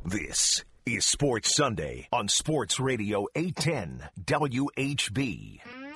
This is Sports Sunday on Sports Radio 810 WHB.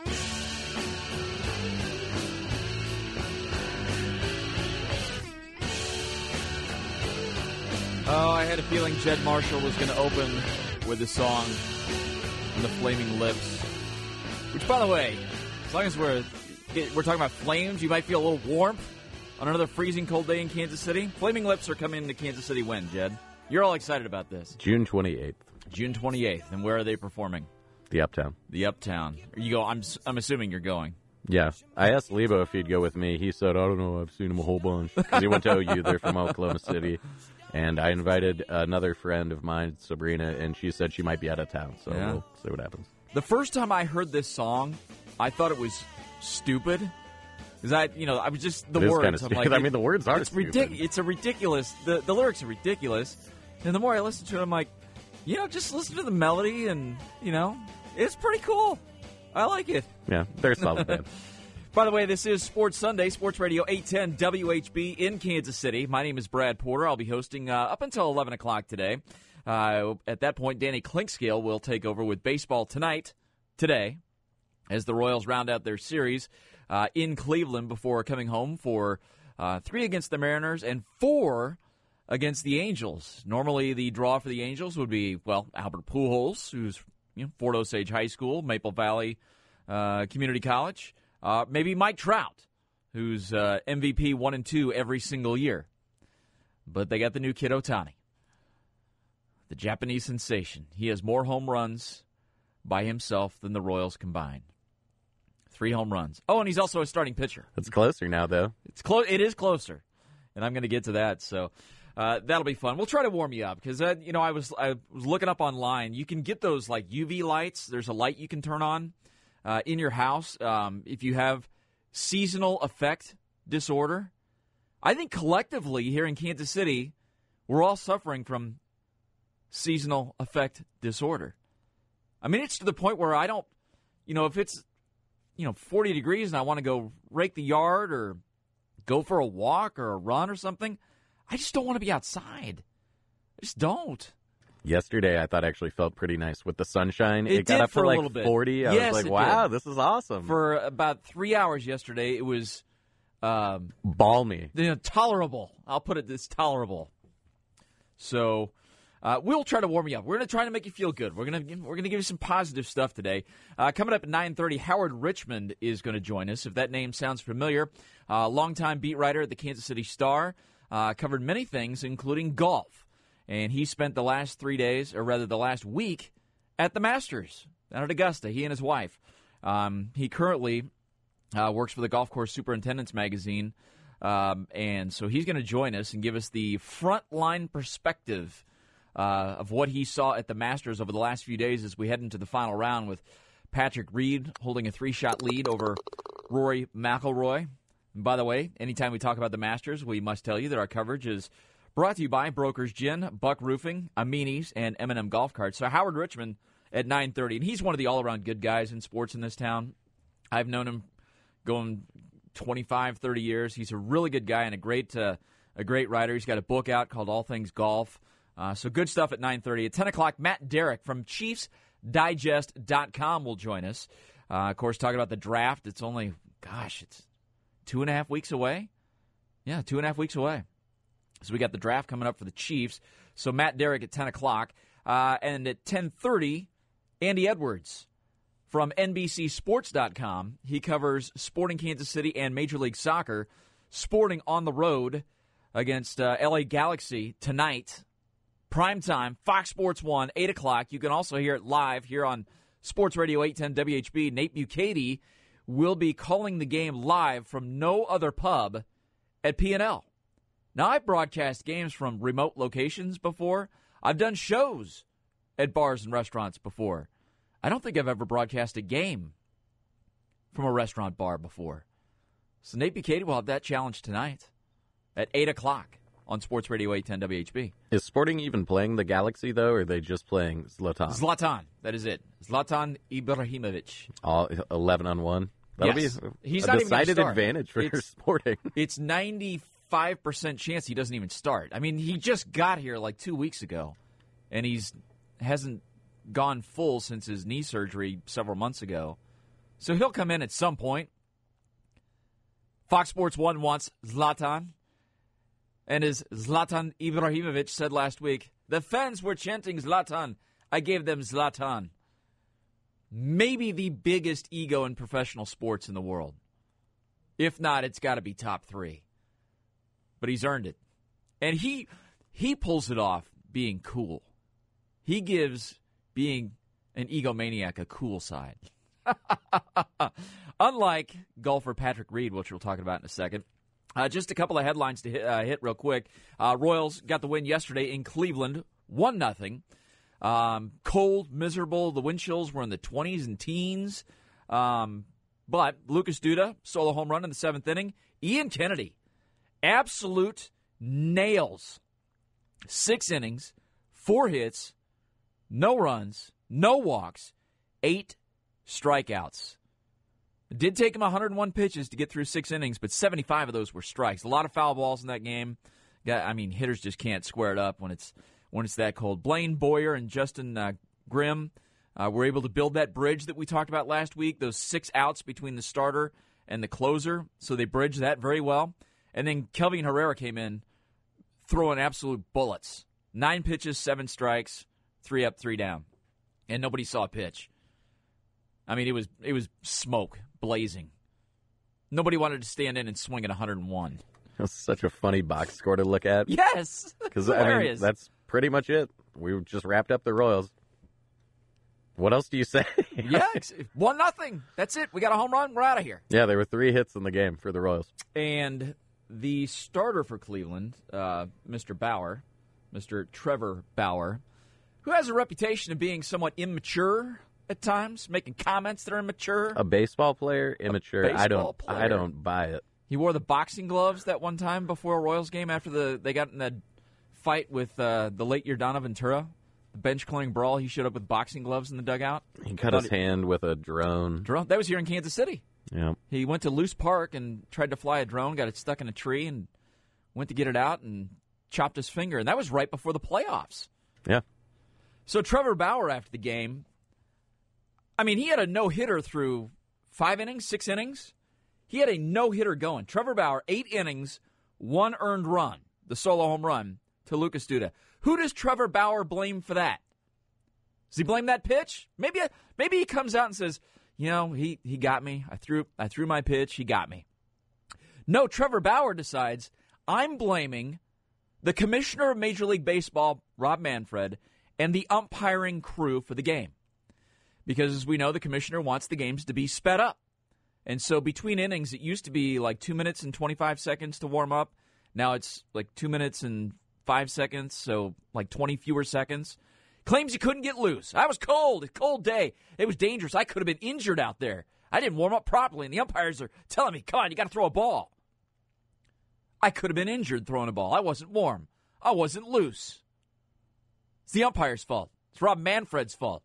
Oh, I had a feeling Jed Marshall was going to open with the song The Flaming Lips. Which, by the way, as long as we're talking about flames, you might feel a little warmth on another freezing cold day in Kansas City. Flaming Lips are coming to Kansas City when, Jed? You're all excited about this. June 28th. June 28th. And where are they performing? The Uptown. The Uptown. You go. I'm assuming you're going. Yeah. I asked Lebo if he'd go with me. He said, I don't know, I've seen him a whole bunch. Because he went to OU. They're from Oklahoma City. And I invited another friend of mine, Sabrina, and she said she might be out of town. So Yeah. We'll see what happens. The first time I heard this song, I thought it was stupid. Because I was just the It is words. kinda stupid. I mean, the words are stupid. It's a ridiculous. The lyrics are ridiculous. And the more I listen to it, I'm like, just listen to the melody, and it's pretty cool. I like it. Yeah, they're a solid band. By the way, this is Sports Sunday, Sports Radio 810 WHB in Kansas City. My name is Brad Porter. I'll be hosting up until 11 o'clock today. At that point, Danny Clinkscale will take over with baseball today, as the Royals round out their series in Cleveland before coming home for 3 against the Mariners and 4 against the Angels. Normally, the draw for the Angels would be, Albert Pujols, who's Fort Osage High School, Maple Valley Community College. Maybe Mike Trout, who's MVP 1 and 2 every single year. But they got the new kid Ohtani, the Japanese sensation. He has more home runs by himself than the Royals combined. 3 home runs. Oh, and he's also a starting pitcher. It's closer now, though. It is closer, and I'm going to get to that. So that'll be fun. We'll try to warm you up because I was looking up online. You can get those like UV lights. There's a light you can turn on in your house if you have seasonal affect disorder. I think collectively here in Kansas City, we're all suffering from seasonal affect disorder. I mean, it's to the point where I don't, if it's 40 degrees and I want to go rake the yard or go for a walk or a run or something, I just don't want to be outside. I just don't. Yesterday, I thought actually felt pretty nice with the sunshine. It got did up for to a like little bit. 40. I Yes, was like, it wow, did. this is awesome. For about 3 hours yesterday, it was balmy. Tolerable. I'll put it this tolerable. So we'll try to warm you up. We're going to try to make you feel good. We're going to give you some positive stuff today. Coming up at 9:30, Howard Richmond is going to join us. If that name sounds familiar, longtime beat writer at the Kansas City Star, covered many things, including golf. And he spent the last 3 days, or rather the last week, at the Masters down at Augusta, he and his wife. He currently works for the Golf Course Superintendents magazine, and so he's going to join us and give us the frontline perspective of what he saw at the Masters over the last few days as we head into the final round with Patrick Reed holding a 3-shot lead over Rory McIlroy. And by the way, anytime we talk about the Masters, we must tell you that our coverage is brought to you by Brokers Gin, Buck Roofing, Amini's, and M&M Golf Carts. So Howard Richmond at 9:30, and he's one of the all-around good guys in sports in this town. I've known him going 25, 30 years. He's a really good guy and a great writer. He's got a book out called All Things Golf. So good stuff at 9:30. At 10 o'clock, Matt Derrick from ChiefsDigest.com will join us. Of course, talking about the draft. It's only, it's 2.5 weeks away. Yeah, 2.5 weeks away. So we got the draft coming up for the Chiefs. So Matt Derrick at 10 o'clock. And at 10:30, Andy Edwards from NBCSports.com. He covers Sporting Kansas City and Major League Soccer. Sporting on the road against LA Galaxy tonight. Primetime, Fox Sports 1, 8 o'clock. You can also hear it live here on Sports Radio 810 WHB. Nate Bukaty will be calling the game live from no other pub at P&L. Now, I've broadcast games from remote locations before. I've done shows at bars and restaurants before. I don't think I've ever broadcast a game from a restaurant bar before. So Nate Bukaty will have that challenge tonight at 8 o'clock on Sports Radio 810 WHB. Is Sporting even playing the Galaxy, though, or are they just playing Zlatan? Zlatan, that is it. Zlatan Ibrahimovic. All 11-on-1? That'll Yes. be He's a not even gonna decided start. advantage for Sporting. It's 95% chance he doesn't even start. I mean, he just got here like 2 weeks ago. and hasn't gone full since his knee surgery several months ago. So he'll come in at some point. Fox Sports 1 wants Zlatan. And as Zlatan Ibrahimovic said last week, the fans were chanting Zlatan. I gave them Zlatan. Maybe the biggest ego in professional sports in the world. If not, it's got to be top 3. But he's earned it. And he pulls it off being cool. He gives being an egomaniac a cool side. Unlike golfer Patrick Reed, which we'll talk about in a second. Just a couple of headlines to hit real quick. Royals got the win yesterday in Cleveland, 1-0. Cold, miserable. The wind chills were in the 20s and teens. But Lucas Duda, solo home run in the 7th inning. Ian Kennedy, absolute nails. 6 innings, 4 hits, no runs, no walks, 8 strikeouts. It did take him 101 pitches to get through 6 innings, but 75 of those were strikes. A lot of foul balls in that game. I mean, hitters just can't square it up when it's that cold. Blaine Boyer and Justin Grimm were able to build that bridge that we talked about last week, those 6 outs between the starter and the closer. So they bridged that very well. And then Kelvin Herrera came in throwing absolute bullets. 9 pitches, 7 strikes, 3 up, 3 down. And nobody saw a pitch. I mean, it was smoke, blazing. Nobody wanted to stand in and swing at 101. That's such a funny box score to look at. Yes! Because, I mean, that's pretty much it. We just wrapped up the Royals. What else do you say? Yeah, 1-0. That's it. We got a home run. We're out of here. Yeah, there were 3 hits in the game for the Royals. And the starter for Cleveland, Mr. Bauer, Mr. Trevor Bauer, who has a reputation of being somewhat immature at times, making comments that are immature. A baseball player, immature. I don't buy it. He wore the boxing gloves that one time before a Royals game after they got in that fight with the late Yordano Ventura. The bench clearing brawl, he showed up with boxing gloves in the dugout. He cut his hand with a drone. That was here in Kansas City. Yeah. He went to Luce Park and tried to fly a drone, got it stuck in a tree, and went to get it out and chopped his finger. And that was right before the playoffs. Yeah. So Trevor Bauer, after the game, I mean, he had a no-hitter through 5 innings, 6 innings. He had a no-hitter going. Trevor Bauer, 8 innings, 1 earned run, the solo home run to Lucas Duda. Who does Trevor Bauer blame for that? Does he blame that pitch? Maybe he comes out and says, you know, he got me. I threw my pitch. He got me. No, Trevor Bauer decides, I'm blaming the commissioner of Major League Baseball, Rob Manfred, and the umpiring crew for the game. Because, as we know, the commissioner wants the games to be sped up. And so between innings, it used to be like 2 minutes and 25 seconds to warm up. Now it's like 2 minutes and 5 seconds, so like 20 fewer seconds. Claims he couldn't get loose. I was cold. A cold day. It was dangerous. I could have been injured out there. I didn't warm up properly, and the umpires are telling me, come on, you got to throw a ball. I could have been injured throwing a ball. I wasn't warm. I wasn't loose. It's the umpire's fault. It's Rob Manfred's fault.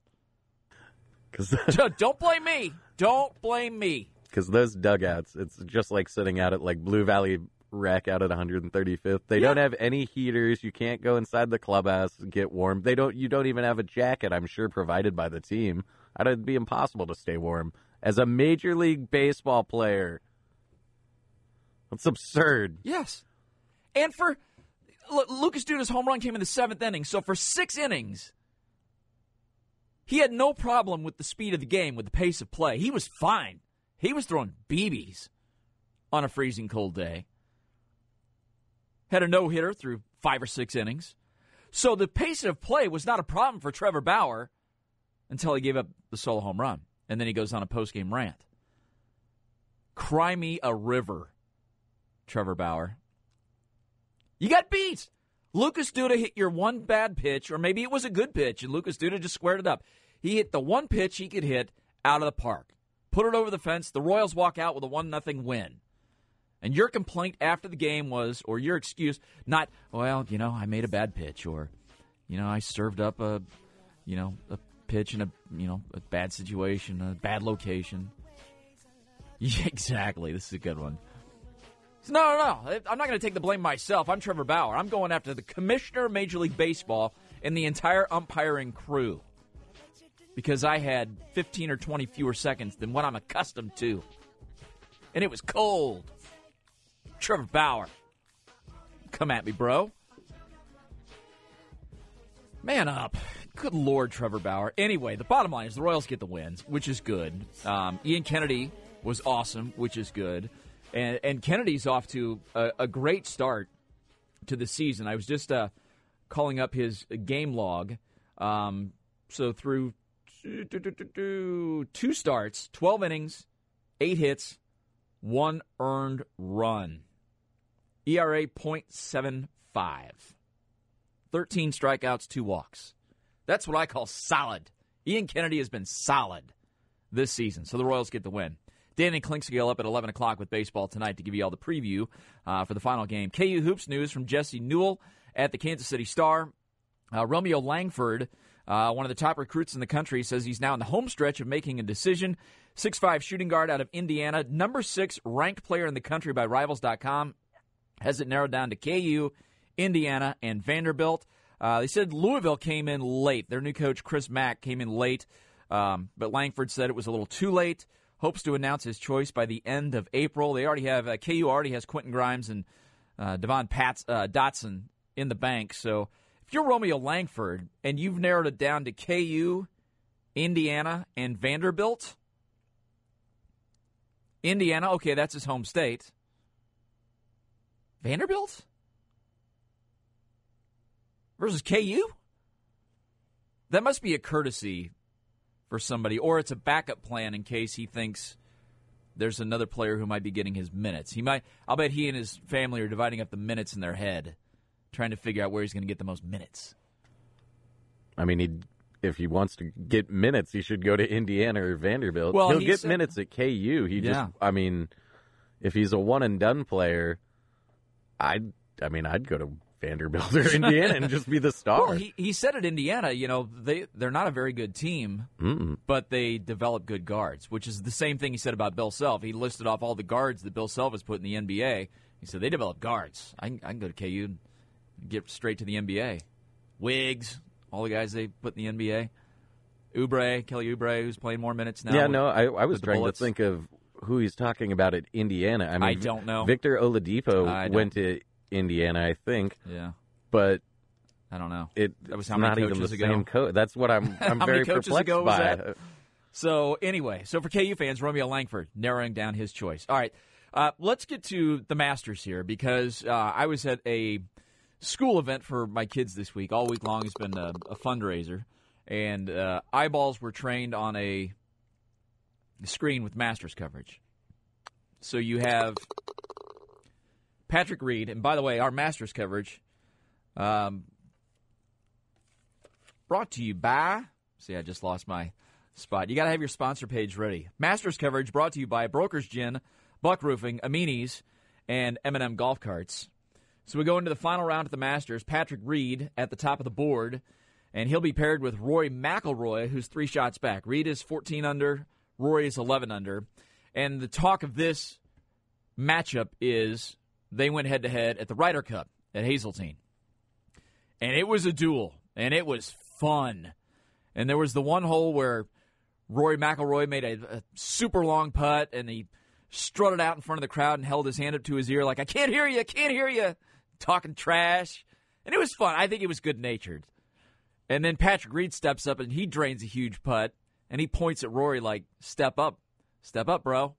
Don't blame me. Don't blame me. Because those dugouts, it's just like sitting out at like Blue Valley Rec out at 135th. They don't have any heaters. You can't go inside the clubhouse and get warm. You don't even have a jacket, I'm sure, provided by the team. It'd be impossible to stay warm. As a Major League Baseball player, that's absurd. Yes. And for Lucas Duda's home run came in the 7th inning. So for 6 innings, he had no problem with the speed of the game, with the pace of play. He was fine. He was throwing BBs on a freezing cold day. Had a no-hitter through 5 or 6 innings. So the pace of play was not a problem for Trevor Bauer until he gave up the solo home run. And then he goes on a post-game rant. Cry me a river, Trevor Bauer. You got beat. Lucas Duda hit your one bad pitch, or maybe it was a good pitch, and Lucas Duda just squared it up. He hit the one pitch he could hit out of the park. Put it over the fence. The Royals walk out with a 1-0 win. And your complaint after the game was, or your excuse, not, well, I made a bad pitch, or, I served up a pitch in a bad situation, a bad location. Yeah, exactly. This is a good one. No. I'm not going to take the blame myself. I'm Trevor Bauer. I'm going after the commissioner of Major League Baseball in the entire umpiring crew because I had 15 or 20 fewer seconds than what I'm accustomed to. And it was cold. Trevor Bauer. Come at me, bro. Man up. Good Lord, Trevor Bauer. Anyway, the bottom line is the Royals get the wins, which is good. Ian Kennedy was awesome, which is good. And Kennedy's off to a great start to the season. I was just calling up his game log. So through 2 starts, 12 innings, 8 hits, 1 earned run. ERA .75. 13 strikeouts, 2 walks. That's what I call solid. Ian Kennedy has been solid this season, so the Royals get the win. Danny Klinkscale up at 11 o'clock with baseball tonight to give you all the preview for the final game. KU Hoops news from Jesse Newell at the Kansas City Star. Romeo Langford, one of the top recruits in the country, says he's now in the home stretch of making a decision. 6'5" shooting guard out of Indiana, number 6 ranked player in the country by Rivals.com, has it narrowed down to KU, Indiana, and Vanderbilt. They said Louisville came in late. Their new coach, Chris Mack, came in late, but Langford said it was a little too late. Hopes to announce his choice by the end of April. They already have KU already has Quentin Grimes and Devon Dotson in the bank. So if you're Romeo Langford and you've narrowed it down to KU, Indiana, and Vanderbilt, Indiana, okay, that's his home state. Vanderbilt versus KU? That must be a courtesy for somebody, or it's a backup plan in case he thinks there's another player who might be getting his minutes. I'll bet he and his family are dividing up the minutes in their head, trying to figure out where he's going to get the most minutes. I mean, if he wants to get minutes, he should go to Indiana or Vanderbilt. Well, he'll get minutes at KU. If he's a one-and-done player, I'd go to Vanderbilt or Indiana and just be the star. Well, he said at Indiana, they're not a very good team, but they develop good guards, which is the same thing he said about Bill Self. He listed off all the guards that Bill Self has put in the NBA. He said they develop guards. I can go to KU and get straight to the NBA. Wiggs, all the guys they put in the NBA. Kelly Oubre, who's playing more minutes now. Yeah, I was trying to think of who he's talking about at Indiana. I mean, I don't know. Victor Oladipo went to Indiana, I think. Yeah. But I don't know. That was not even the same coach. That's what I'm very perplexed by. So anyway, for KU fans, Romeo Langford narrowing down his choice. All right, let's get to the Masters here because I was at a school event for my kids this week. All week long has been a fundraiser, and eyeballs were trained on a screen with Masters coverage. So you have Patrick Reed, and by the way, our Masters coverage brought to you by, see, I just lost my spot. You got to have your sponsor page ready. Masters coverage brought to you by Brokers Gin, Buck Roofing, Amini's, and M&M Golf Carts. So we go into the final round at the Masters. Patrick Reed at the top of the board, and he'll be paired with Rory McIlroy, who's 3 shots back. Reed is 14 under, Rory is 11 under. And the talk of this matchup is they went head-to-head at the Ryder Cup at Hazeltine. And it was a duel, and it was fun. And there was the one hole where Rory McIlroy made a super long putt, and he strutted out in front of the crowd and held his hand up to his ear like, I can't hear you, talking trash. And it was fun. I think it was good-natured. And then Patrick Reed steps up, and he drains a huge putt, and he points at Rory like, step up, bro.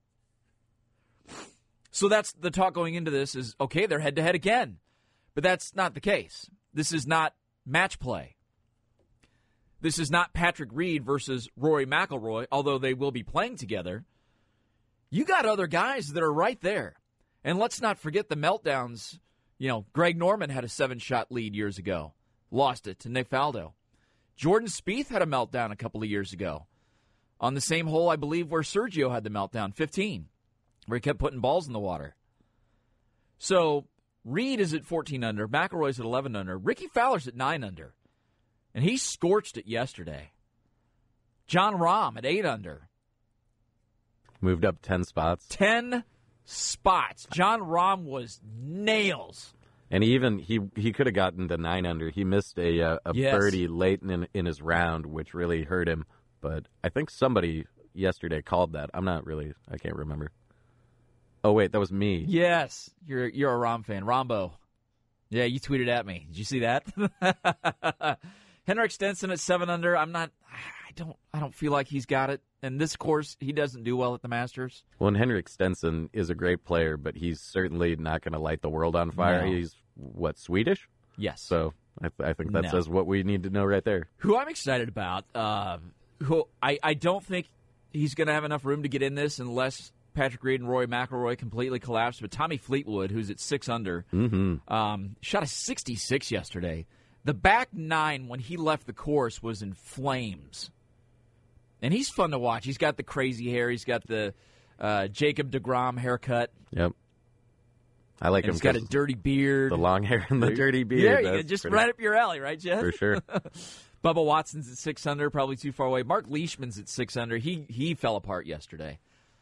So that's the talk going into this is, okay, they're head-to-head again. But that's not the case. This is not match play. This is not Patrick Reed versus Rory McIlroy, although they will be playing together. You got other guys that are right there. And let's not forget the meltdowns. Greg Norman had a 7-shot lead years ago. Lost it to Nick Faldo. Jordan Spieth had a meltdown a couple of years ago. On the same hole, I believe, where Sergio had the meltdown, 15, where he kept putting balls in the water. So Reed is at 14 under. McIlroy's at 11 under. Ricky Fowler's at 9 under. And he scorched it yesterday. Jon Rahm at 8 under. Moved up 10 spots. 10 spots. Jon Rahm was nails. And he could have gotten the 9 under. He missed a Yes. birdie late in his round, which really hurt him. But I think somebody yesterday called that. I can't remember. Oh wait, that was me. Yes, you're a Rom fan, Rombo. Yeah, you tweeted at me. Did you see that? Henrik Stenson at 7 under. I don't feel like he's got it. And this course, he doesn't do well at the Masters. Well, and Henrik Stenson is a great player, but he's certainly not going to light the world on fire. No. He's, Swedish? Yes. So I think that says what we need to know right there. Who I'm excited about, who I don't think he's going to have enough room to get in this unless Patrick Reed and Rory McIlroy completely collapse. But Tommy Fleetwood, who's at 6 under, shot a 66 yesterday. The back 9 when he left the course was in flames. And he's fun to watch. He's got the crazy hair. He's got the Jacob deGrom haircut. Yep. I like him. He's got a dirty beard. The long hair and the dirty beard. Yeah, just right up your alley, right, Jeff? For sure. Bubba Watson's at 6 under, probably too far away. Mark Leishman's at 6 under. He fell apart yesterday.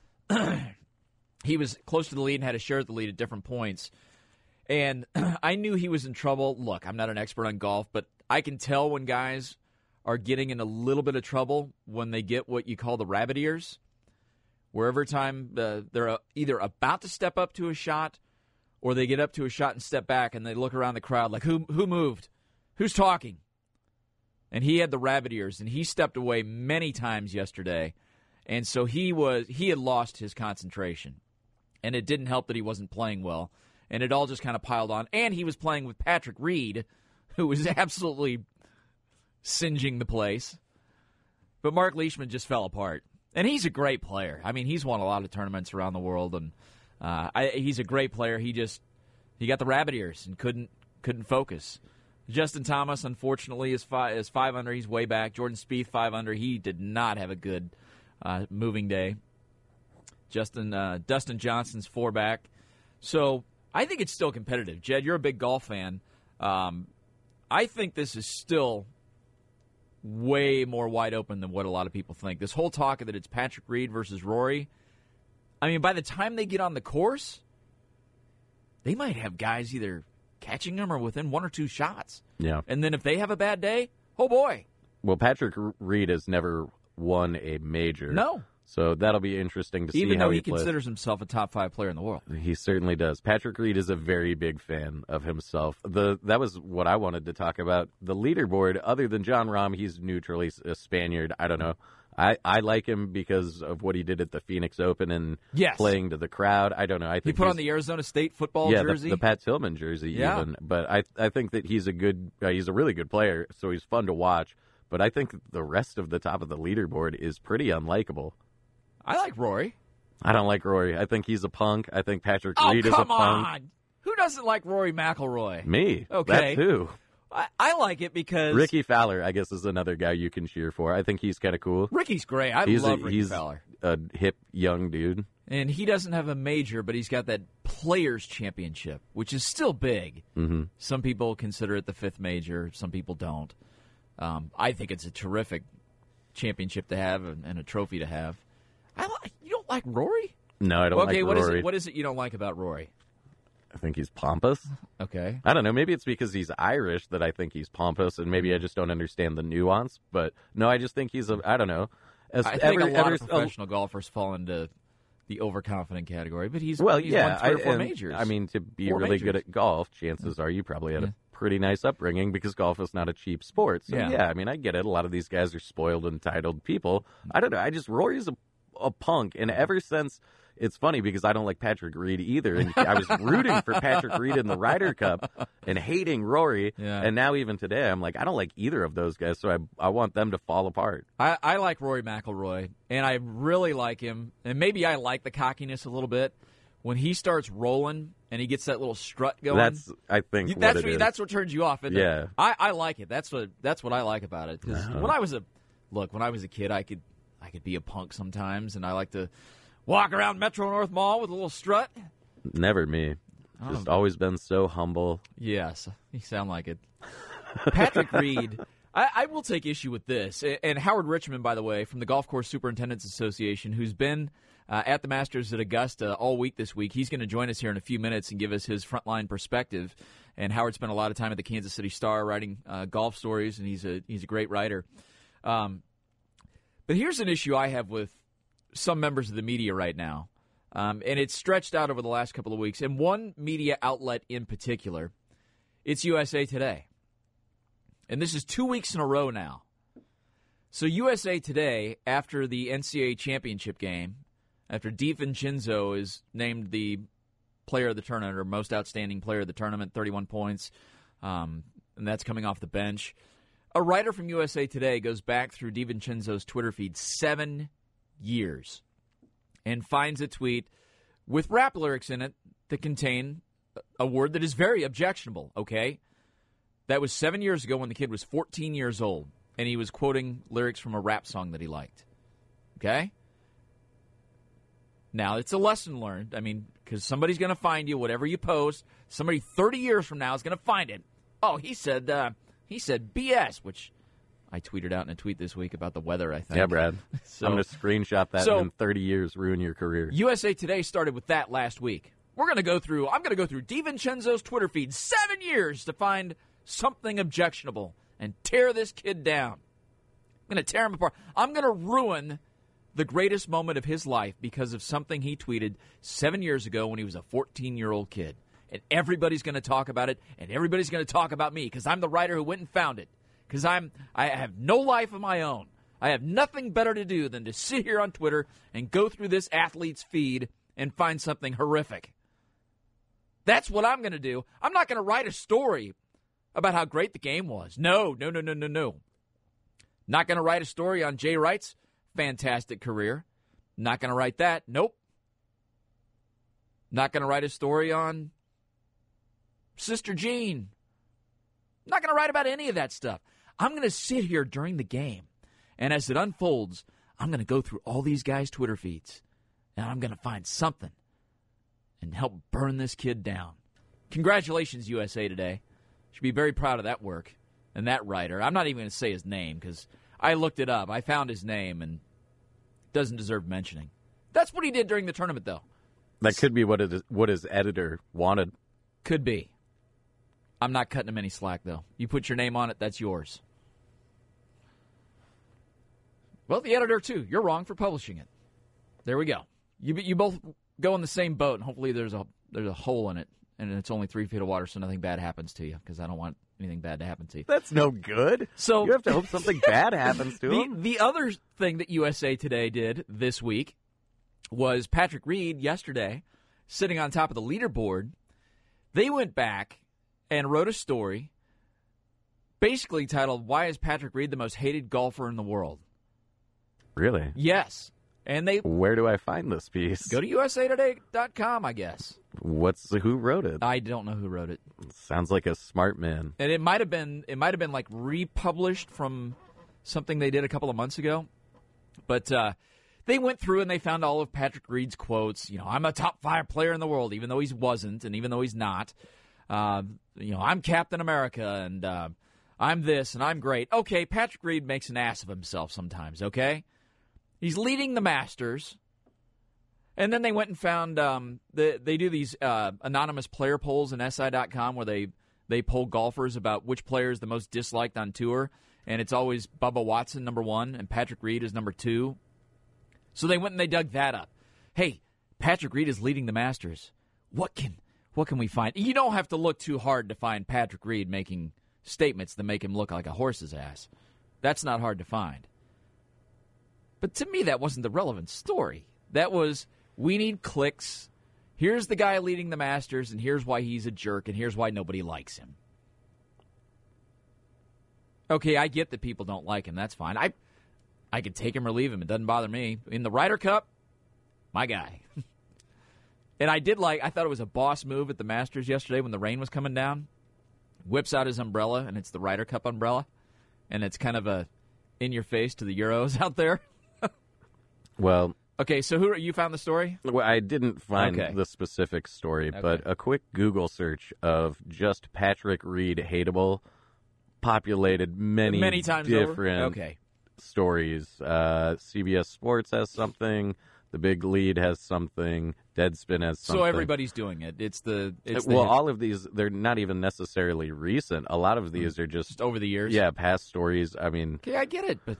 He was close to the lead and had a share at the lead at different points. And I knew he was in trouble. Look, I'm not an expert on golf, but I can tell when guys are getting in a little bit of trouble when they get what you call the rabbit ears, where every time they're either about to step up to a shot or they get up to a shot and step back and they look around the crowd like, who moved? Who's talking? And he had the rabbit ears, and he stepped away many times yesterday. And so he had lost his concentration. And it didn't help that he wasn't playing well. And it all just kind of piled on. And he was playing with Patrick Reed, who was absolutely singeing the place. But Mark Leishman just fell apart. And he's a great player. I mean, he's won a lot of tournaments around the world, and he's a great player. He got the rabbit ears and couldn't focus. Justin Thomas, unfortunately, is 5 under. He's way back. Jordan Spieth, 5 under. He did not have a good moving day. Dustin Johnson's 4 back. So I think it's still competitive. Jed, you're a big golf fan. I think this is still way more wide open than what a lot of people think. This whole talk that it's Patrick Reed versus Rory, I mean, by the time they get on the course, they might have guys either catching them or within 1 or 2 shots. Yeah. And then if they have a bad day, oh boy. Well, Patrick Reed has never won a major. No. So that'll be interesting to see Even how though he plays. considers himself a top 5 player in the world. He certainly does. Patrick Reed is a very big fan of himself. That was what I wanted to talk about. The leaderboard, other than Jon Rahm, he's neutrally a Spaniard. I don't know. I like him because of what he did at the Phoenix Open and playing to the crowd. I don't know. I think he put on the Arizona State football jersey. The Pat Tillman jersey even. But I think that he's a really good player, so he's fun to watch. But I think the rest of the top of the leaderboard is pretty unlikable. I like Rory. I don't like Rory. I think he's a punk. I think Patrick Reed is a punk. Oh, come on. Who doesn't like Rory McIlroy? Me. Okay. That too. I like it because Ricky Fowler, I guess, is another guy you can cheer for. I think he's kind of cool. Ricky's great. I love Ricky Fowler. He's a hip, young dude. And he doesn't have a major, but he's got that Players' Championship, which is still big. Mm-hmm. Some people consider it the 5th major. Some people don't. I think it's a terrific championship to have and a trophy to have. You don't like Rory? No, I don't like Rory. What is it you don't like about Rory? I think he's pompous. Okay. I don't know. Maybe it's because he's Irish that I think he's pompous, and maybe I just don't understand the nuance. But no, I just think I don't know. I think a lot of professional golfers fall into the overconfident category, but he's won 3 or 4 majors. I mean, to be really good at golf, chances are you probably had a pretty nice upbringing because golf is not a cheap sport. So yeah, I mean, I get it. A lot of these guys are spoiled, entitled people. I don't know. Rory's a punk, and ever since. It's funny because I don't like Patrick Reed either, and I was rooting for Patrick Reed in the Ryder Cup and hating Rory, and now even today I'm like, I don't like either of those guys, so I want them to fall apart. I like Rory McIlroy, and I really like him, and maybe I like the cockiness a little bit. When he starts rolling and he gets that little strut going, that's what turns you off, isn't it? I like it. That's what I like about it. Because when I was a kid, I could be a punk sometimes, and I like to walk around Metro North Mall with a little strut. Never me. Just always been so humble. Yes, you sound like it. Patrick Reed, I will take issue with this. And Howard Richmond, by the way, from the Golf Course Superintendents Association, who's been at the Masters at Augusta all week this week. He's going to join us here in a few minutes and give us his frontline perspective And Howard spent a lot of time at the Kansas City Star writing golf stories, and he's a great writer. But here's an issue I have with some members of the media right now, and it's stretched out over the last couple of weeks. And one media outlet in particular, it's USA Today. And this is 2 weeks in a row now. So USA Today, after the NCAA championship game, after DiVincenzo is named the player of the tournament or most outstanding player of the tournament, 31 points, and that's coming off the bench. A writer from USA Today goes back through DiVincenzo's Twitter feed 7 years and finds a tweet with rap lyrics in it that contain a word that is very objectionable, okay? That was 7 years ago when the kid was 14 years old, and he was quoting lyrics from a rap song that he liked, okay? Now, it's a lesson learned. I mean, because somebody's going to find you, whatever you post. Somebody 30 years from now is going to find it. Oh, he said BS, which I tweeted out in a tweet this week about the weather, I think. Yeah, Brad. So, I'm going to screenshot that and in 30 years ruin your career. USA Today started with that last week. I'm going to go through DiVincenzo's Twitter feed 7 years to find something objectionable and tear this kid down. I'm going to tear him apart. I'm going to ruin the greatest moment of his life because of something he tweeted 7 years ago when he was a 14-year-old kid. And everybody's going to talk about it, and everybody's going to talk about me because I'm the writer who went and found it. Because I have no life of my own. I have nothing better to do than to sit here on Twitter and go through this athlete's feed and find something horrific. That's what I'm going to do. I'm not going to write a story about how great the game was. No. Not going to write a story on Jay Wright's fantastic career. Not going to write that. Nope. Not going to write a story on Sister Jean. Not going to write about any of that stuff. I'm going to sit here during the game, and as it unfolds, I'm going to go through all these guys' Twitter feeds, and I'm going to find something and help burn this kid down. Congratulations, USA Today. Should be very proud of that work and that writer. I'm not even going to say his name because I looked it up. I found his name, and doesn't deserve mentioning. That's what he did during the tournament, though. That could be what his editor wanted. Could be. I'm not cutting him any slack, though. You put your name on it, that's yours. Well, the editor, too. You're wrong for publishing it. There we go. You both go in the same boat, and hopefully there's a hole in it, and it's only 3 feet of water, so nothing bad happens to you, because I don't want anything bad to happen to you. That's no good. So you have to hope something bad happens to him. The other thing that USA Today did this week was Patrick Reed yesterday, sitting on top of the leaderboard. They went back and wrote a story basically titled, "Why is Patrick Reed the most hated golfer in the world?" Really? Yes. And where do I find this piece? Go to usatoday.com, I guess. Who wrote it? I don't know who wrote it. Sounds like a smart man. And it might have been like republished from something they did a couple of months ago. But they went through and they found all of Patrick Reed's quotes. You know, I'm a top 5 player in the world, even though he wasn't, and even though he's not. I'm Captain America, and I'm this, and I'm great. Okay, Patrick Reed makes an ass of himself sometimes, okay? He's leading the Masters. And then they went and found they do these anonymous player polls in SI.com where they poll golfers about which player is the most disliked on tour. And it's always Bubba Watson, number 1, and Patrick Reed is number 2. So they went and they dug that up. Hey, Patrick Reed is leading the Masters. What can we find? You don't have to look too hard to find Patrick Reed making statements that make him look like a horse's ass. That's not hard to find. But to me, that wasn't the relevant story. That was, we need clicks. Here's the guy leading the Masters, and here's why he's a jerk, and here's why nobody likes him. Okay, I get that people don't like him. That's fine. I could take him or leave him. It doesn't bother me. In the Ryder Cup, my guy. And I thought it was a boss move at the Masters yesterday when the rain was coming down. Whips out his umbrella, and it's the Ryder Cup umbrella. And it's kind of a in-your-face to the Euros out there. Well, okay, so you found the story? Well, I didn't find the specific story, but a quick Google search of just Patrick Reed hateable populated many times different stories. CBS Sports has something. The Big Lead has something. Deadspin has something. So everybody's doing it. It's all of these, they're not even necessarily recent. A lot of these are just over the years. Yeah, past stories. I mean, okay, I get it, but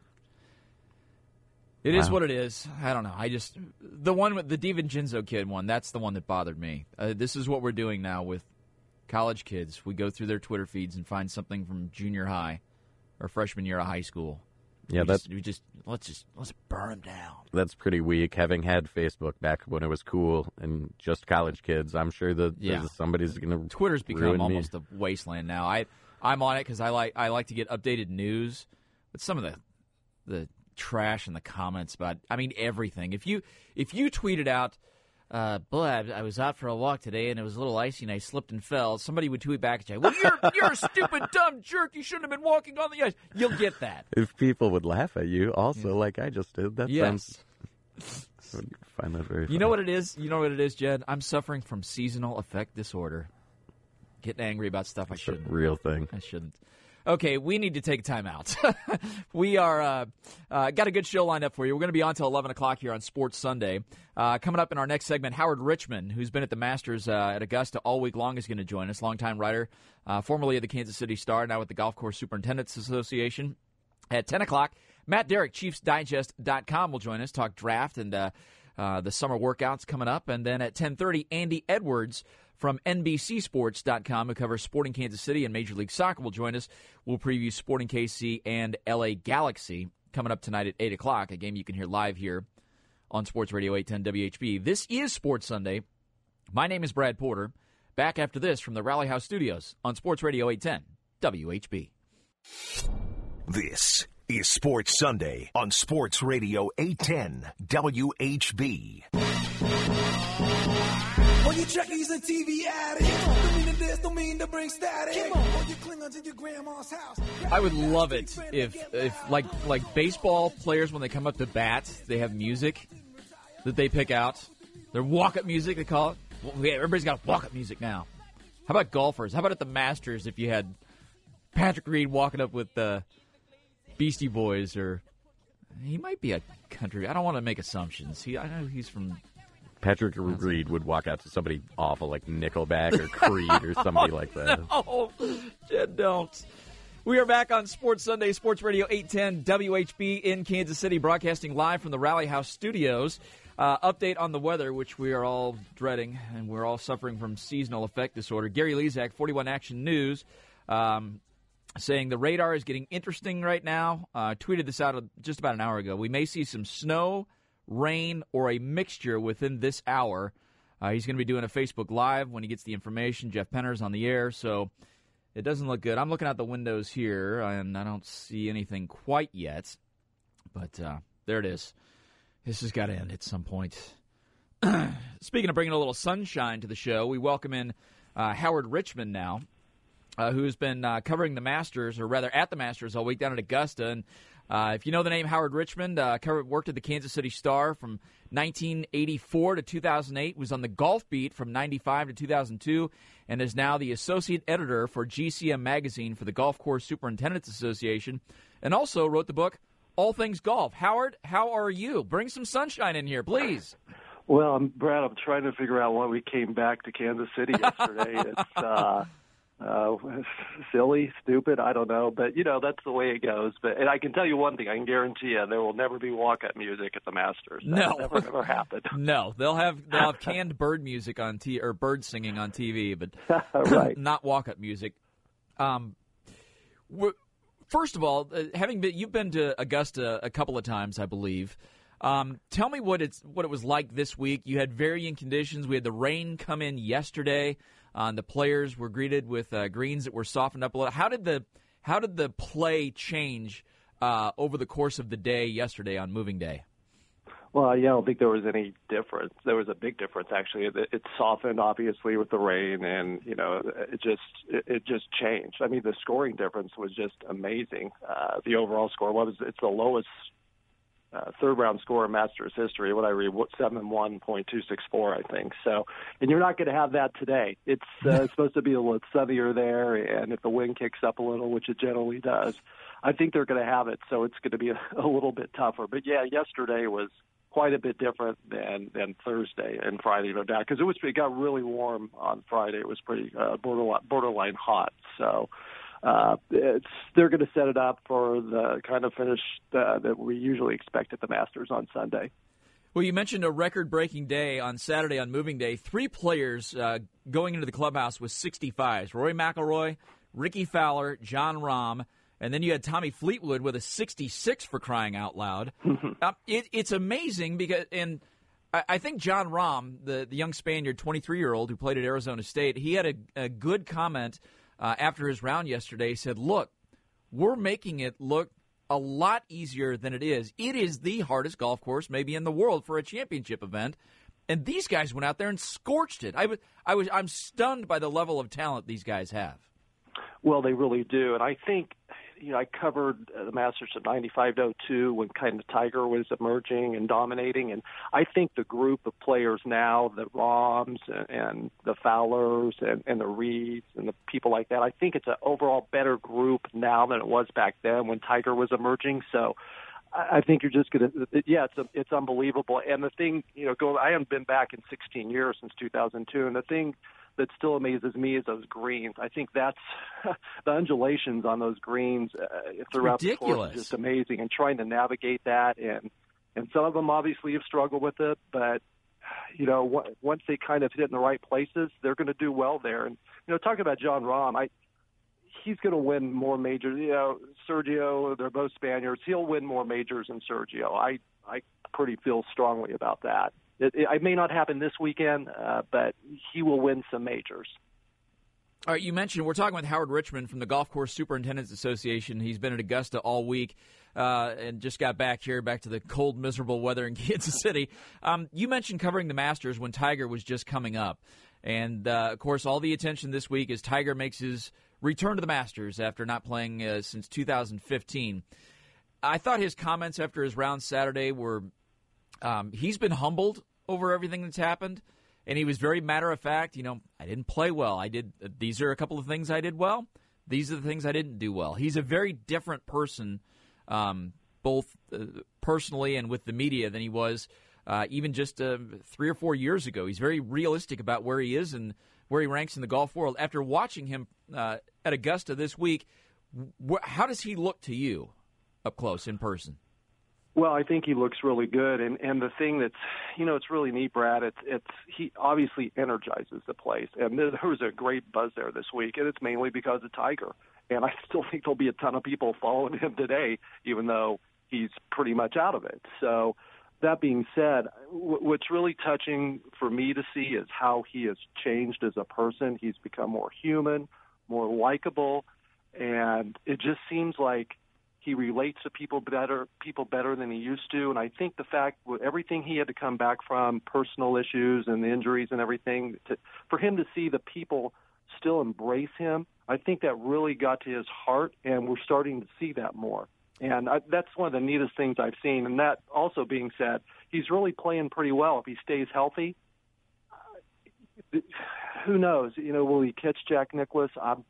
it is what it is. I don't know. The one with the DiVincenzo kid one, that's the one that bothered me. This is what we're doing now with college kids. We go through their Twitter feeds and find something from junior high or freshman year of high school. Yeah, let's burn them down. That's pretty weak. Having had Facebook back when it was cool and just college kids, I'm sure that somebody's going to. Twitter's become almost a wasteland now. I'm on it because I like to get updated news, but some of the trash in the comments about everything. If you tweeted out, boy, I was out for a walk today and it was a little icy and I slipped and fell, somebody would tweet back at you, well, you're a stupid, dumb jerk. You shouldn't have been walking on the ice. You'll get that. If people would laugh at you also like I just did, that sounds... I would find that very funny. You know what it is? You know what it is, Jed? I'm suffering from seasonal affect disorder. Getting angry about stuff I shouldn't. A real thing. I shouldn't. Okay, we need to take a time out. We are got a good show lined up for you. We're going to be on till 11 o'clock here on Sports Sunday. Coming up in our next segment, Howard Richmond, who's been at the Masters at Augusta all week long, is going to join us. Longtime writer, formerly of the Kansas City Star, now with the Golf Course Superintendents Association. At 10 o'clock, Matt Derrick, ChiefsDigest.com, will join us, talk draft and the summer workouts coming up. And then at 10:30, Andy Edwards from NBCSports.com, who covers Sporting Kansas City and Major League Soccer, will join us. We'll preview Sporting KC and LA Galaxy coming up tonight at 8 o'clock, a game you can hear live here on Sports Radio 810 WHB. This is Sports Sunday. My name is Brad Porter. Back after this from the Rally House Studios on Sports Radio 810 WHB. This is Sports Sunday on Sports Radio 810 WHB. All you trekkies and TV addicts, don't mean to this, don't mean to bring static. All you Klingons in your grandma's house. I would love it if like baseball players, when they come up to bat, they have music that they pick out. Their walk-up music, they call it. Well, yeah, everybody's got walk-up music now. How about golfers? How about at the Masters if you had Patrick Reed walking up with the Beastie Boys, or he might be a country. I don't want to make assumptions. I know he's from... Patrick Reed would walk out to somebody awful like Nickelback or Creed or somebody like that. Oh, Jed, don't. We are back on Sports Sunday, Sports Radio 810 WHB in Kansas City, broadcasting live from the Rally House Studios. Update on the weather, which we are all dreading, and we're all suffering from seasonal affect disorder. Gary Lezak, 41 Action News, saying the radar is getting interesting right now. Tweeted this out just about an hour ago. We may see some snow, rain, or a mixture within this hour. He's going to be doing a Facebook Live when he gets the information. Jeff Penner's on the air, so it doesn't look good. I'm looking out the windows here, and I don't see anything quite yet. But there it is. This has got to end at some point. Speaking of bringing a little sunshine to the show, we welcome in Howard Richmond now, who's been covering the Masters, or rather at the Masters all week down at Augusta. And if you know the name Howard Richmond, worked at the Kansas City Star from 1984 to 2008, was on the golf beat from 95 to 2002, and is now the associate editor for GCM Magazine for the Golf Course Superintendents Association, and also wrote the book All Things Golf. Howard, how are you? Bring some sunshine in here, please. Well, Brad, I'm trying to figure out why we came back to Kansas City yesterday. It's silly, stupid, I don't know. But, that's the way it goes. And I can tell you one thing. I can guarantee you there will never be walk-up music at the Masters. That never happened. No, they'll have canned bird music on or bird singing on TV, but right. Not walk-up music. First of all, you've been to Augusta a couple of times, I believe. Tell me what it was like this week. You had varying conditions. We had the rain come in yesterday. The players were greeted with greens that were softened up a little. How did the play change over the course of the day yesterday on moving day? Well, I don't think there was any difference. There was a big difference, actually. It softened, obviously, with the rain, and it just changed. I mean, the scoring difference was just amazing. The overall score it's the lowest third round score in Masters history. What I read, 71.264, I think. So, and you're not going to have that today. It's supposed to be a little sunnier there, and if the wind kicks up a little, which it generally does, I think they're going to have it. So it's going to be a little bit tougher. But yeah, yesterday was quite a bit different than Thursday and Friday, no doubt, because it got really warm on Friday. It was pretty borderline hot. So they're going to set it up for the kind of finish that we usually expect at the Masters on Sunday. Well, you mentioned a record-breaking day on Saturday on Moving Day. 3 players going into the clubhouse with 65s. Rory McIlroy, Ricky Fowler, Jon Rahm, and then you had Tommy Fleetwood with a 66 for crying out loud. It's amazing because, and I think Jon Rahm, the young Spaniard, 23-year-old who played at Arizona State, he had a good comment after his round yesterday. He said, look, we're making it look a lot easier than it is. It is the hardest golf course maybe in the world for a championship event, and these guys went out there and scorched it. I'm stunned by the level of talent these guys have. Well, they really do, and I think I covered the Masters at 95-02 when kind of Tiger was emerging and dominating, and I think the group of players now, the Rahms and the Fowlers and the Reeds and the people like that, I think it's an overall better group now than it was back then when Tiger was emerging. So I think you're just going to, it's unbelievable. And the thing, I haven't been back in 16 years since 2002, and the thing that still amazes me is those greens. I think that's the undulations on those greens throughout the course is just amazing, and trying to navigate that. And some of them obviously have struggled with it, but once they kind of hit in the right places, they're going to do well there. And talking about Jon Rahm, he's going to win more majors. Sergio, they're both Spaniards. He'll win more majors than Sergio. I pretty feel strongly about that. It may not happen this weekend, but he will win some majors. All right, you mentioned, we're talking with Howard Richmond from the Golf Course Superintendents Association. He's been at Augusta all week and just got back to the cold, miserable weather in Kansas City. You mentioned covering the Masters when Tiger was just coming up. And, of course, all the attention this week is Tiger makes his return to the Masters after not playing since 2015. I thought his comments after his round Saturday were he's been humbled over everything that's happened, and he was very matter-of-fact. I didn't play well. These are a couple of things I did well. These are the things I didn't do well. He's a very different person, both personally and with the media, than he was even just 3 or 4 years ago. He's very realistic about where he is and where he ranks in the golf world. After watching him at Augusta this week, how does he look to you up close in person? Well, I think he looks really good, and the thing that's, it's really neat, Brad. He obviously energizes the place, and there was a great buzz there this week, and it's mainly because of Tiger. And I still think there'll be a ton of people following him today, even though he's pretty much out of it. So that being said, what's really touching for me to see is how he has changed as a person. He's become more human, more likable, and it just seems like he relates to people better than he used to. And I think the fact with everything he had to come back from, personal issues and the injuries and everything, for him to see the people still embrace him, I think that really got to his heart, and we're starting to see that more. And that's one of the neatest things I've seen. And that also being said, he's really playing pretty well. If he stays healthy, who knows? Will he catch Jack Nicklaus?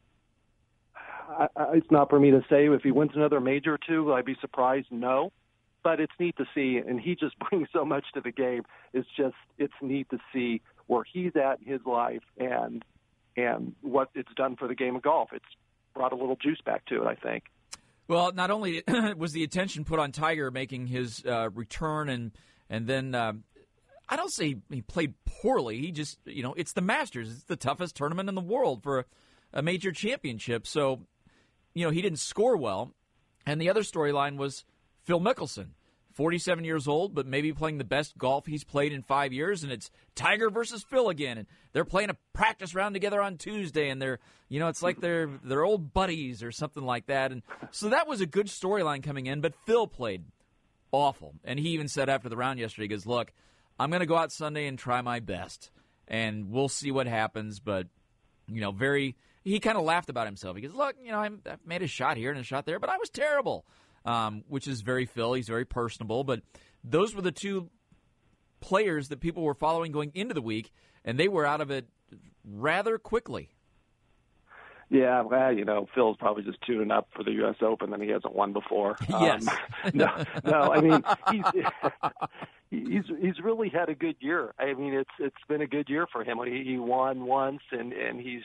It's not for me to say. If he wins another major or two, will I be surprised? No. But it's neat to see, and he just brings so much to the game. It's neat to see where he's at in his life and what it's done for the game of golf. It's brought a little juice back to it, I think. Well, not only was the attention put on Tiger making his return, and then I don't say he played poorly. He just, it's the Masters. It's the toughest tournament in the world for a major championship. So, he didn't score well. And the other storyline was Phil Mickelson, 47 years old, but maybe playing the best golf he's played in 5 years, and it's Tiger versus Phil again. And they're playing a practice round together on Tuesday, and they're, it's like they're old buddies or something like that. And so that was a good storyline coming in, but Phil played awful. And he even said after the round yesterday, he goes, look, I'm going to go out Sunday and try my best, and we'll see what happens. But, he kind of laughed about himself. He goes, look, I made a shot here and a shot there, but I was terrible, which is very Phil. He's very personable. But those were the two players that people were following going into the week, and they were out of it rather quickly. Yeah, well, Phil's probably just tuning up for the U.S. Open, and he hasn't won before. Yes. No, I mean, he's really had a good year. I mean, it's been a good year for him. He won once, and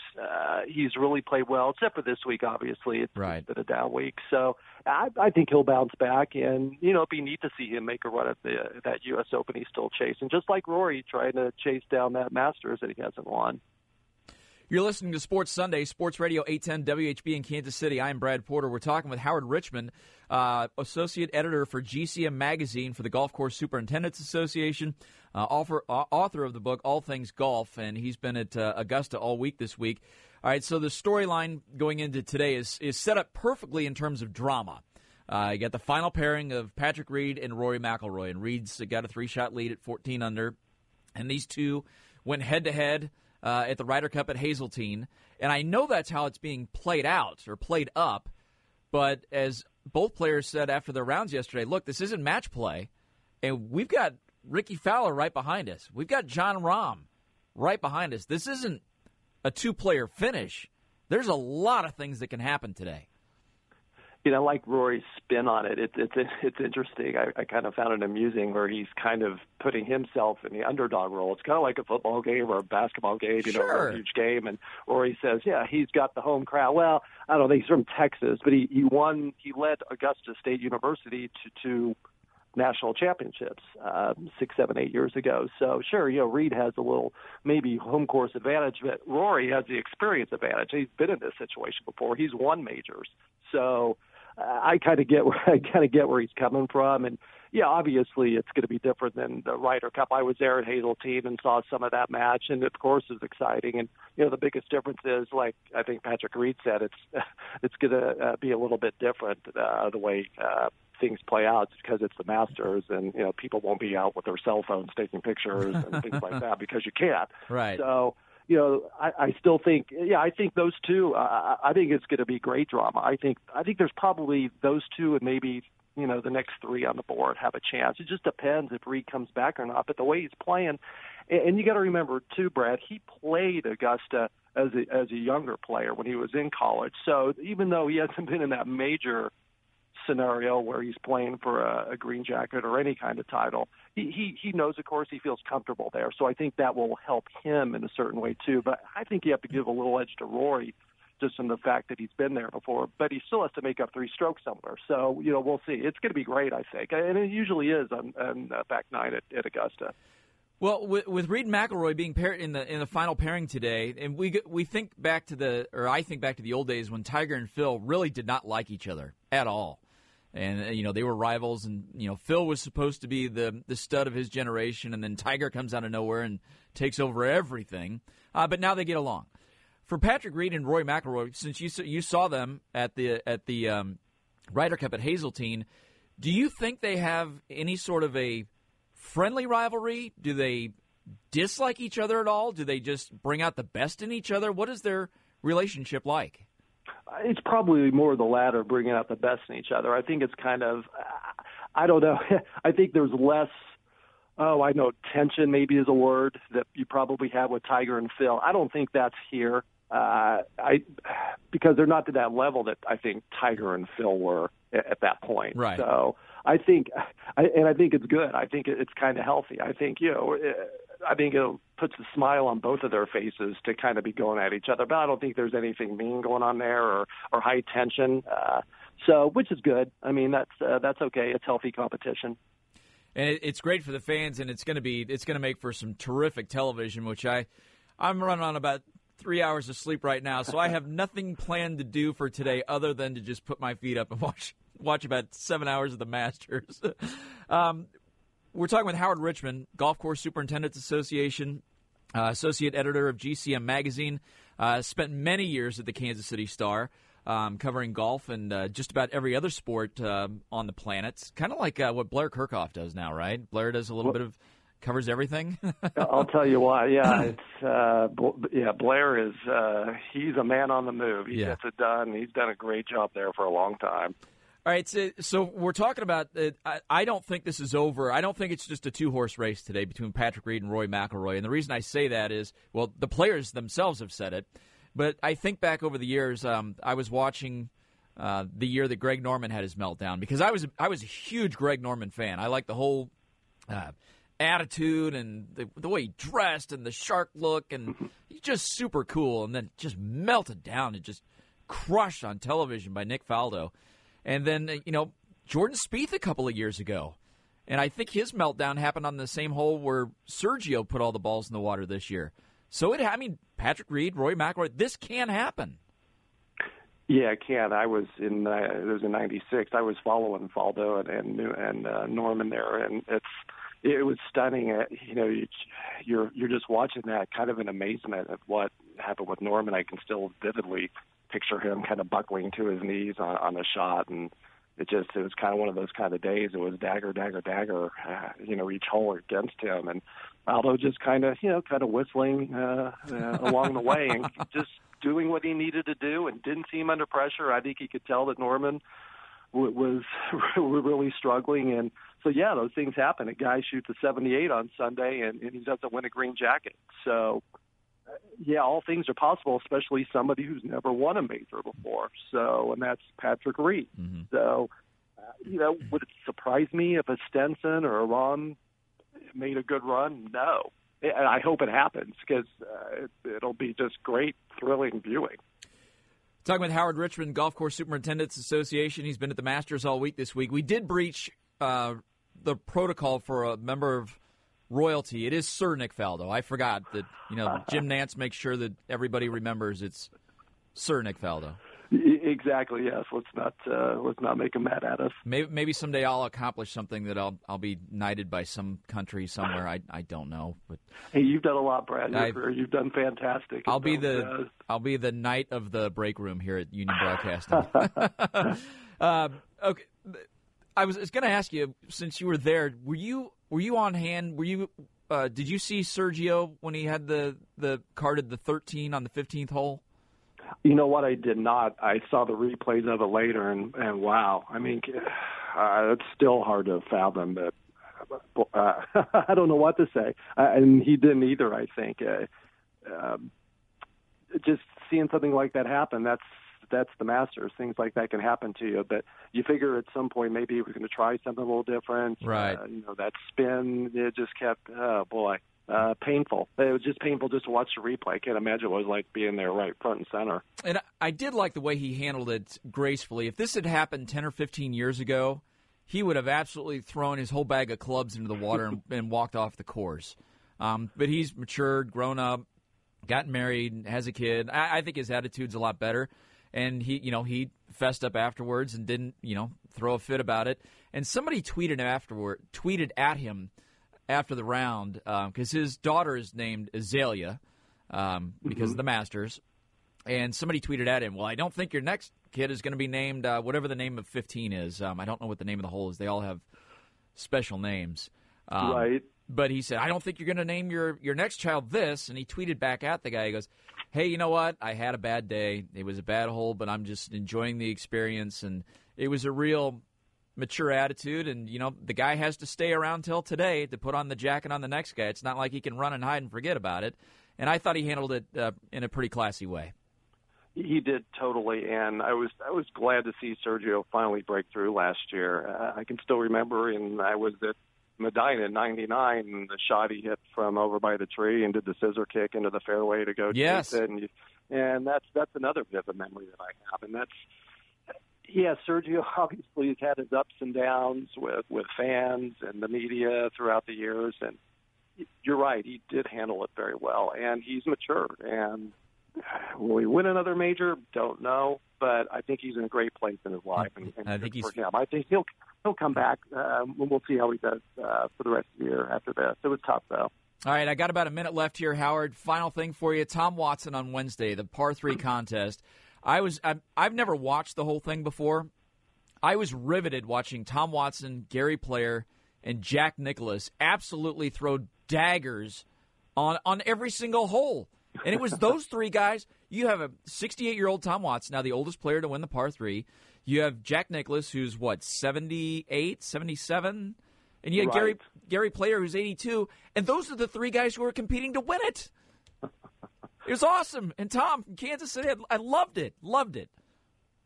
he's really played well, except for this week. Obviously, it's been a down week. So I think he'll bounce back, and it'd be neat to see him make a run at that U.S. Open he's still chasing, just like Rory trying to chase down that Masters that he hasn't won. You're listening to Sports Sunday, Sports Radio 810 WHB in Kansas City. I'm Brad Porter. We're talking with Howard Richmond, associate editor for GCM Magazine for the Golf Course Superintendents Association, author of the book All Things Golf, and he's been at Augusta all week this week. All right, so the storyline going into today is set up perfectly in terms of drama. You got the final pairing of Patrick Reed and Rory McIlroy, and Reed's got a 3-shot lead at 14 under, and these two went head-to-head at the Ryder Cup at Hazeltine, and I know that's how it's being played out or played up, but as both players said after their rounds yesterday, look, this isn't match play, and we've got Ricky Fowler right behind us. We've got Jon Rahm right behind us. This isn't a two-player finish. There's a lot of things that can happen today. I like Rory's spin on it. It's interesting. I kind of found it amusing where he's kind of putting himself in the underdog role. It's kind of like a football game or a basketball game, sure. A huge game. And Rory says, yeah, he's got the home crowd. Well, I don't know, he's from Texas, but he led Augusta State University to national championships 6, 7, 8 years ago. So sure, Reed has a little maybe home course advantage, but Rory has the experience advantage. He's been in this situation before. He's won majors. So I kind of get where he's coming from, and yeah, obviously it's going to be different than the Ryder Cup. I was there at Hazeltine and saw some of that match, and of course it's exciting. And the biggest difference is, like I think Patrick Reed said, it's going to be a little bit different the way things play out because it's the Masters, and people won't be out with their cell phones taking pictures and things like that because you can't. Right. So. I still think, I think those two, I think it's going to be great drama. I think there's probably those two and maybe, the next three on the board have a chance. It just depends if Reed comes back or not. But the way he's playing, and you got to remember too, Brad, he played Augusta as a younger player when he was in college. So even though he hasn't been in that major scenario where he's playing for a green jacket or any kind of title, he knows, of course, he feels comfortable there. So I think that will help him in a certain way too. But I think you have to give a little edge to Rory just from the fact that he's been there before, but he still has to make up 3 strokes somewhere. So, we'll see. It's going to be great, I think. And it usually is on back 9 at Augusta. Well, with Reed and McIlroy being paired in the final pairing today, and we think back to I think back to the old days when Tiger and Phil really did not like each other at all. And, they were rivals, and, Phil was supposed to be the stud of his generation, and then Tiger comes out of nowhere and takes over everything. But now they get along. For Patrick Reed and Rory McIlroy, since you saw them at the Ryder Cup at Hazeltine, do you think they have any sort of a friendly rivalry? Do they dislike each other at all? Do they just bring out the best in each other? What is their relationship like? It's probably more the latter, bringing out the best in each other. I think it's kind of, I don't know. I think there's less, tension maybe is a word that you probably have with Tiger and Phil. I don't think that's here. Because they're not to that level that I think Tiger and Phil were at that point. Right. So I think it's good. I think it's kind of healthy. I think, I think it puts a smile on both of their faces to kind of be going at each other. But I don't think there's anything mean going on there or high tension. So, which is good. I mean, that's okay. It's healthy competition. And it's great for the fans, and it's going to make for some terrific television, which I'm running on about 3 hours of sleep right now, so I have nothing planned to do for today other than to just put my feet up and watch about 7 hours of the Masters. We're talking with Howard Richmond, Golf Course Superintendents Association, associate editor of GCM Magazine, spent many years at the Kansas City Star, covering golf and just about every other sport on the planet. Kind of like what Blair Kirchhoff does now, right? Blair does a little bit of covers everything. I'll tell you why. Yeah, Blair is he's a man on the move. He gets it done. He's done a great job there for a long time. All right, so we're talking about I don't think this is over. I don't think it's just a 2-horse race today between Patrick Reed and Rory McIlroy. And the reason I say that is, well, the players themselves have said it. But I think back over the years, I was watching the year that Greg Norman had his meltdown because I was a huge Greg Norman fan. I like the whole attitude and the way he dressed and the shark look, and he's just super cool, and then just melted down and just crushed on television by Nick Faldo. And then, Jordan Spieth a couple of years ago. And I think his meltdown happened on the same hole where Sergio put all the balls in the water this year. So, Patrick Reed, Rory McIlroy, this can happen. Yeah, it can. It was in '96. I was following Faldo and Norman there, and it was stunning. You're just watching that kind of in amazement at what happened with Norman. I can still vividly picture him kind of buckling to his knees on the shot, and it was kind of one of those kind of days. It was dagger, each hole against him, and Faldo just kind of whistling along the way and just doing what he needed to do, and didn't seem under pressure. I think he could tell that Norman was really struggling, and so those things happen. A guy shoots a 78 on Sunday, and he doesn't win a green jacket. So. All things are possible, especially somebody who's never won a major before. So, and that's Patrick Reed. Mm-hmm. So, would it surprise me if a Stenson or a Ron made a good run? No. And I hope it happens because it'll be just great, thrilling viewing. Talking with Howard Richmond, Golf Course Superintendents Association. He's been at the Masters all week this week. We did breach the protocol for a member of royalty. It is Sir Nick Faldo. I forgot that, Jim Nantz makes sure that everybody remembers it's Sir Nick Faldo. Exactly, yes. Let's not make him mad at us. Maybe someday I'll accomplish something that I'll be knighted by some country somewhere. I don't know. But hey, you've done a lot, Brad. Your career. You've done fantastic. I'll be the knight of the break room here at Union Broadcasting. Okay. I was going to ask you, since you were there, were you on hand? Did you see Sergio when he had the carded the 13 on the 15th hole? You know what? I did not. I saw the replays of it later, and wow. I mean, it's still hard to fathom that. I don't know what to say, and he didn't either. I think just seeing something like that happen, that's the Masters. Things like that can happen to you, but you figure at some point maybe we're going to try something a little different. Right. That spin, it just kept, painful. It was just painful just to watch the replay. I can't imagine what it was like being there right front and center. And I did like the way he handled it gracefully. If this had happened 10 or 15 years ago, he would have absolutely thrown his whole bag of clubs into the water and walked off the course. But he's matured, grown up, gotten married, has a kid. I think his attitude's a lot better. And he fessed up afterwards and didn't, throw a fit about it. And somebody tweeted at him after the round because his daughter is named Azalea because of the Masters. And somebody tweeted at him, well, I don't think your next kid is going to be named whatever the name of 15 is. I don't know what the name of the hole is. They all have special names. Right. But he said, I don't think you're going to name your next child this. And he tweeted back at the guy. He goes, hey, you know what? I had a bad day. It was a bad hole, but I'm just enjoying the experience. And it was a real mature attitude. And, the guy has to stay around till today to put on the jacket on the next guy. It's not like he can run and hide and forget about it. And I thought he handled it in a pretty classy way. He did totally, and I was glad to see Sergio finally break through last year. I can still remember, and I was at Medina in '99, and the shot he hit from over by the tree and did the scissor kick into the fairway to go chase it, and that's another vivid memory that I have. And Sergio obviously has had his ups and downs with fans and the media throughout the years, and you're right, he did handle it very well, and he's matured. And will he win another major? Don't know, but I think he's in a great place in his life, and I think for him. I think he'll come back. We'll see how he does for the rest of the year after this. It was tough, though. All right, I got about a minute left here, Howard. Final thing for you. Tom Watson on Wednesday, the par 3 contest. I've never watched the whole thing before. I was riveted watching Tom Watson, Gary Player, and Jack Nicklaus absolutely throw daggers on every single hole. And it was those three guys. You have a 68-year-old Tom Watson, now the oldest player to win the par 3. You have Jack Nicklaus, who's, 78, 77? And you had right. Gary Player, who's 82. And those are the three guys who were competing to win it. It was awesome. And Tom from Kansas City, I loved it.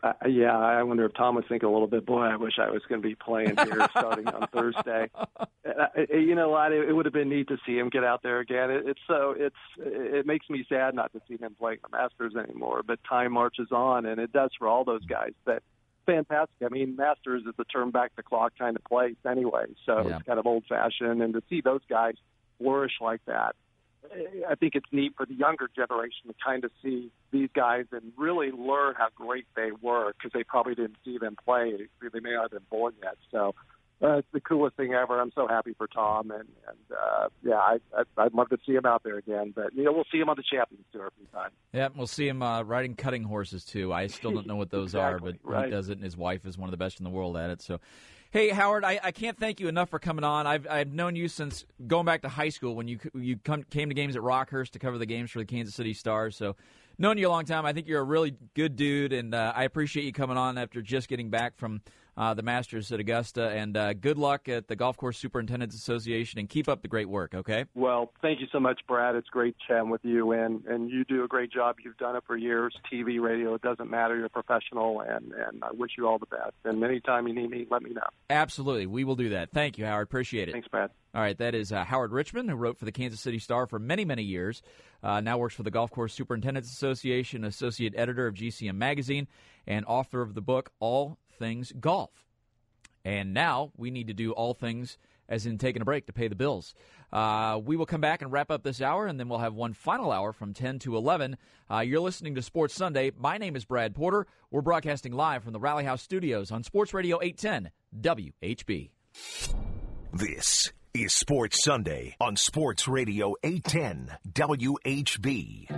Yeah, I wonder if Tom was thinking a little bit, boy, I wish I was going to be playing here starting on Thursday. You know what? It would have been neat to see him get out there again. It makes me sad not to see him playing the Masters anymore, but time marches on, and it does for all those guys. But fantastic. I mean, Masters is a turn back the clock kind of place anyway, so It's kind of old-fashioned, and to see those guys flourish like that, I think it's neat for the younger generation to kind of see these guys and really learn how great they were, because they probably didn't see them play. They may not have been born yet. So it's the coolest thing ever. I'm so happy for Tom, and I'd love to see him out there again. But we'll see him on the Champions Tour a few times. Yeah, we'll see him riding cutting horses too. I still don't know what those are, but he does it, and his wife is one of the best in the world at it. So. Hey, Howard, I can't thank you enough for coming on. I've known you since going back to high school when you came to games at Rockhurst to cover the games for the Kansas City Stars. So, known you a long time. I think you're a really good dude, and I appreciate you coming on after just getting back from the Masters at Augusta. And good luck at the Golf Course Superintendents Association, and keep up the great work, okay? Well, thank you so much, Brad. It's great chatting with you, and you do a great job. You've done it for years, TV, radio, it doesn't matter. You're a professional, and I wish you all the best. And anytime you need me, let me know. Absolutely. We will do that. Thank you, Howard. Appreciate it. Thanks, Brad. All right, that is Howard Richmond, who wrote for the Kansas City Star for many, many years. Now works for the Golf Course Superintendents Association, associate editor of GCM Magazine, and author of the book All Things Golf. And now we need to do all things, as in taking a break to pay the bills. We will come back and wrap up this hour, and then we'll have one final hour from 10 to 11. You're listening to Sports Sunday. My name is Brad Porter. We're broadcasting live from the Rally House Studios on Sports Radio 810 WHB. This is Sports Sunday on Sports Radio 810 WHB.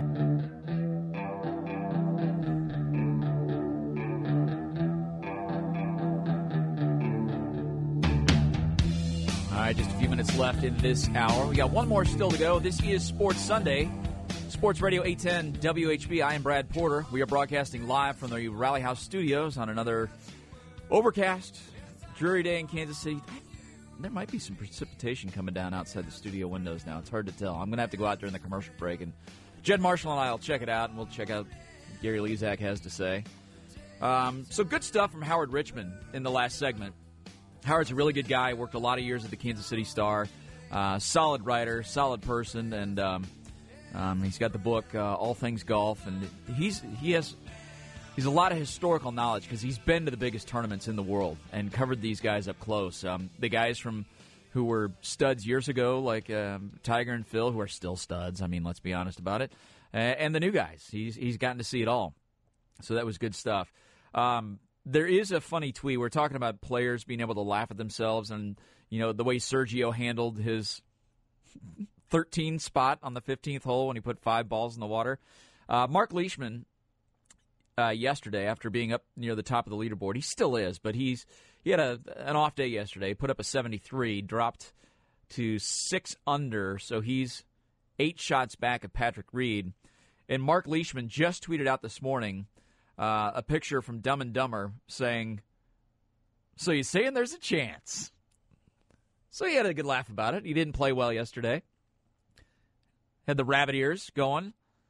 All right, just a few minutes left in this hour. We got one more still to go. This is Sports Sunday, Sports Radio 810 WHB. I am Brad Porter. We are broadcasting live from the Rally House Studios on another overcast, dreary day in Kansas City. There might be some precipitation coming down outside the studio windows now. It's hard to tell. I'm going to have to go out during the commercial break, and Jed Marshall and I will check it out, and we'll check out what Gary Lezak has to say. So good stuff from Howard Richmond in the last segment. Howard's a really good guy, worked a lot of years at the Kansas City Star, solid writer, solid person, and he's got the book All Things Golf, and he's a lot of historical knowledge because he's been to the biggest tournaments in the world and covered these guys up close. The guys who were studs years ago, like Tiger and Phil, who are still studs. I mean, let's be honest about it, and the new guys. He's gotten to see it all, so that was good stuff. There is a funny tweet. We're talking about players being able to laugh at themselves, and the way Sergio handled his 13 spot on the 15th hole when he put 5 balls in the water. Mark Leishman yesterday, after being up near the top of the leaderboard, he still is, but he had an off day yesterday. Put up a 73, dropped to 6 under, so he's 8 shots back of Patrick Reed. And Mark Leishman just tweeted out this morning a picture from Dumb and Dumber saying, "So you're saying there's a chance?" So he had a good laugh about it. He didn't play well yesterday. Had the rabbit ears going,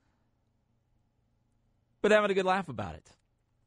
but having a good laugh about it.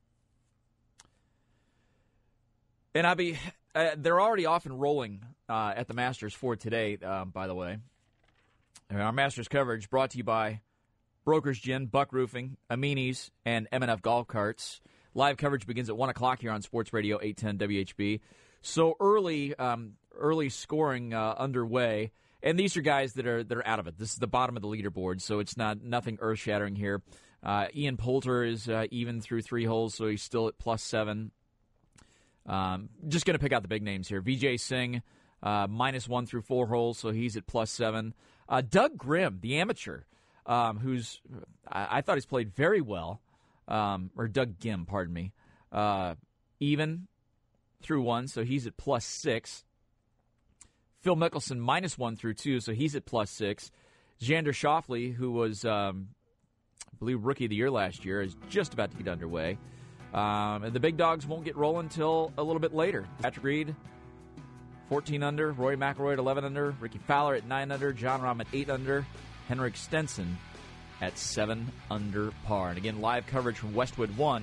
And they're already off and rolling at the Masters for today, by the way. Our Masters coverage brought to you by Brokers Gin, Buck Roofing, Amini's, and M&F Golf Carts. Live coverage begins at 1 o'clock here on Sports Radio 810 WHB. So early scoring underway. And these are guys that are out of it. This is the bottom of the leaderboard, so it's nothing earth-shattering here. Ian Poulter is even through 3 holes, so he's still at +7. Just going to pick out the big names here. Vijay Singh, -1 through 4 holes, so he's at +7. Doug Grimm, the amateur, who's I thought he's played very well, or Doug Gim, pardon me, even through 1, so he's at +6. Phil Mickelson, -1 through 2, so he's at +6. Xander Schauffele, who was, I believe, Rookie of the Year last year, is just about to get underway. And the big dogs won't get rolling until a little bit later. Patrick Reed, 14 under. Rory McIlroy at 11 under. Ricky Fowler at 9 under. Jon Rahm at 8 under. Henrik Stenson at 7 under par. And again, live coverage from Westwood One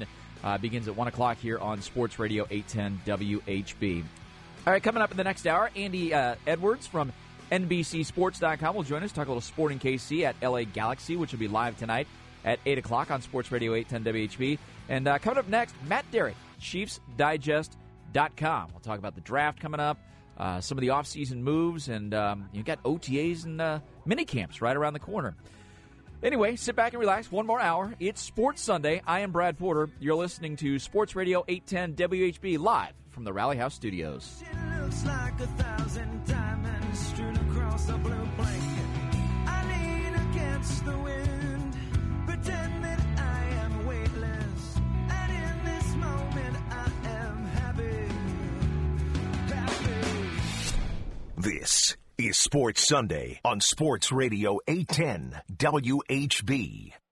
Begins at 1 o'clock here on Sports Radio 810 WHB. All right, coming up in the next hour, Andy Edwards from NBCSports.com will join us, talk a little Sporting KC at LA Galaxy, which will be live tonight at 8 o'clock on Sports Radio 810 WHB. And coming up next, Matt Derrick, ChiefsDigest.com. We'll talk about the draft coming up, some of the offseason moves, and you've got OTAs and mini camps right around the corner. Anyway, sit back and relax. One more hour. It's Sports Sunday. I am Brad Porter. You're listening to Sports Radio 810 WHB live from the Rally House Studios. She looks like 1,000 diamonds strewn across a blue blanket. I lean against the wind, pretend that I am weightless, and in this moment I am happy. This is Sports Sunday on Sports Radio 810 WHB.